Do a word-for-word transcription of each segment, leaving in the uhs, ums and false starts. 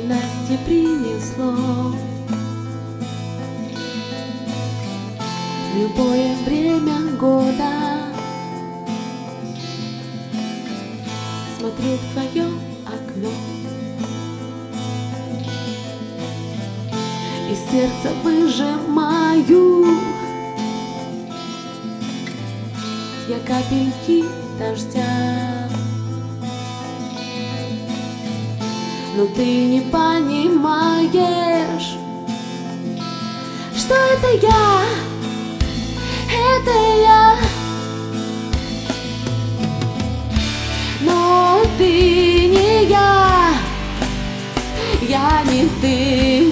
ненастье принесло. В любое время года смотрю в твое окно, и сердце выжимаю я капельки дождя. Но ты не понимаешь, что это я, это я. Но ты не я, я не ты.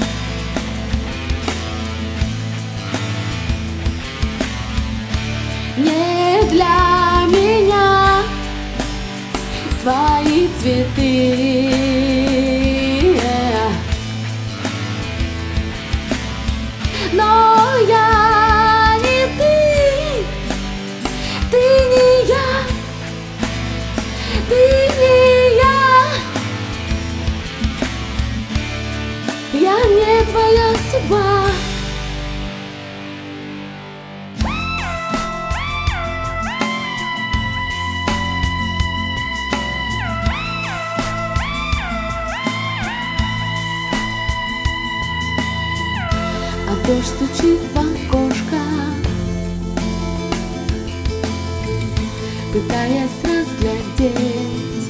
Не для меня твои цветы. Но я не ты, ты не я, ты не я. Я не твоя судьба. А дождь стучит в окошко, пытаясь разглядеть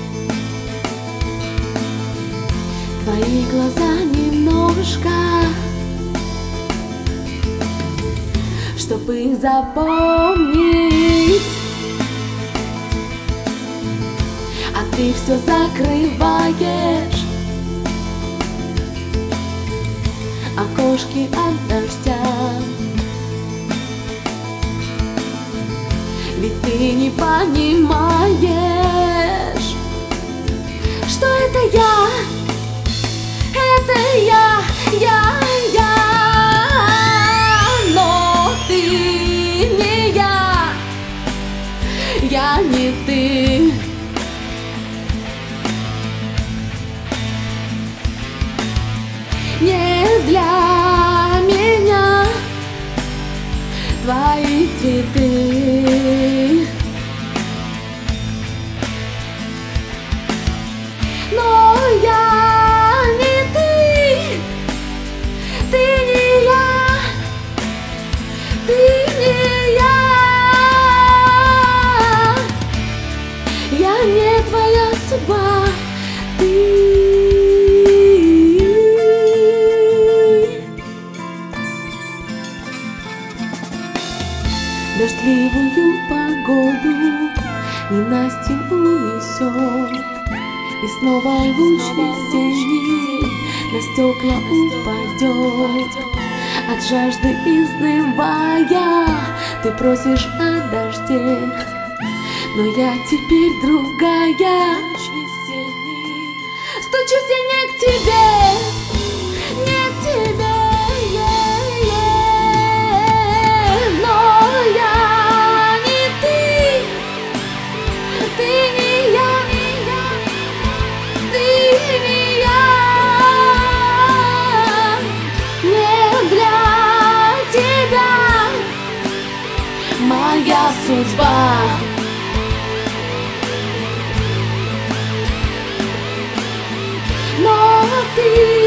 твои глаза немножко, чтобы их запомнить. А ты все закрываешь окошки от дождя. Ведь ты не понимаешь, что это я, это я, я, я. Но ты не я, я не ты. Не для меня твои цветы. Но я не ты, ты не я, ты не я. Я не твоя судьба, ты. Дождливую погоду ненастье унесет, и снова луч весенний на стекла упадет. От жажды изнывая, ты просишь о дожде, но я теперь другая. Стучусь я не к тебе, не к тебе. Моя судьба. Но ты